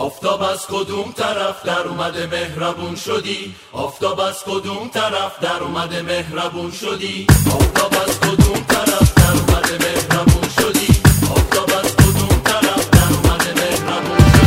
آفتاب از کدوم طرف در اومده مهربون شدی؟ آفتاب از کدوم طرف در اومده مهربون شدی؟ آفتاب از کدوم طرف در اومده مهربون شدی؟ آفتاب از کدوم طرف در اومده مهربون شدی؟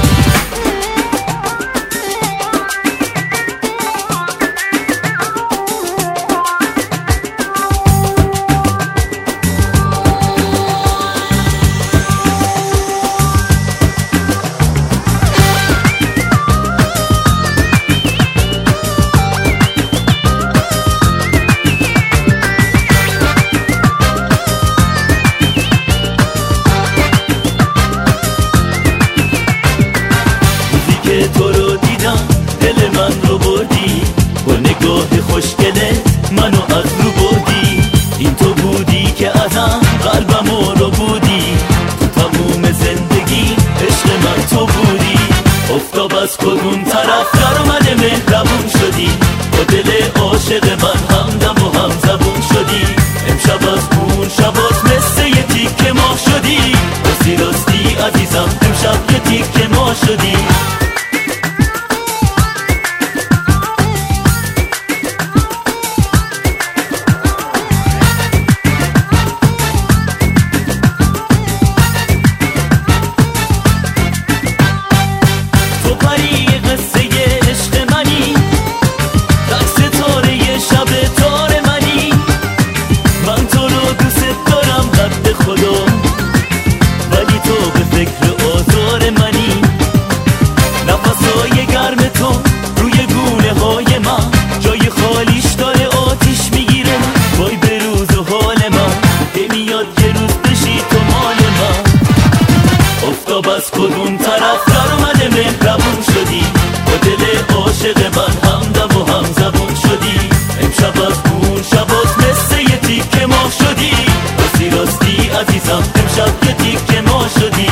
تو رو دیدم دل من رو بردی، با نگاه خوشگله منو از رو بردی. این تو بودی که ازم قلبم رو بودی، تو تموم زندگی عشق من تو بودی. آفتاب از کدوم طرف در اومده مهربون شدی، با دل عاشق من همدم و هم زبون شدی. امشب از اون شباز مثل یه تیکه ماه شدی، راستی راستی عزیزم امشب یه تیکه ماه شدی. از کدوم طرف در اومده مهربون شدی، با دل عاشق من همدم و هم زبون شدی. امشب از اون شباز مثل یه تیکه ماه شدی، راستی راستی عزیزم امشب یه تیکه ماه شدی.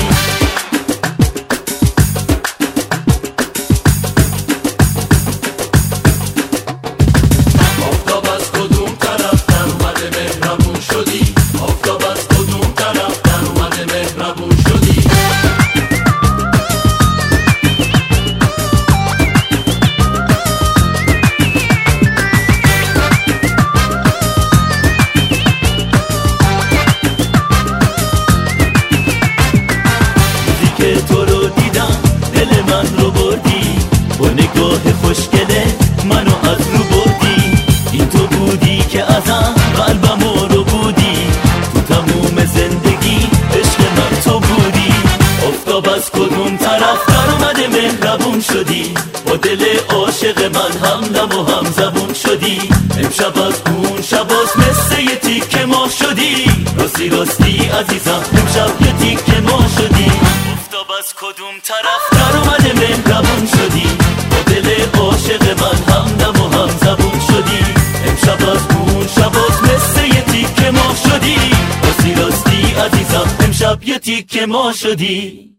آفتاب از کدوم طرف در اومده مهربون شدی؟ آفتاب از کدوم طرف در اومده مهربون شدی؟ تو رو دیدم دل من رو بردی، با نگاه خوشگله منو از رو بردی. این تو بودی که ازم قلبم رو بودی، تو تموم زندگی عشق من تو بودی. آفتاب از کدوم طرف در اومده مهربون شدی، با دل عاشق من همدم و هم زبون شدی. امشب از اون شباز مثل یه تیکه ماه شدی، راستی راستی عزیزم امشب یه تیکه ماه شدی. آفتاب از کدوم طرف در اومده مهربون شدی، با دل عاشق من همدم و هم زبون شدی. امشب از اون شباز مثل یه تیکه ماه شدی، راستی راستی عزیزم امشب یه تیکه ماه شدی.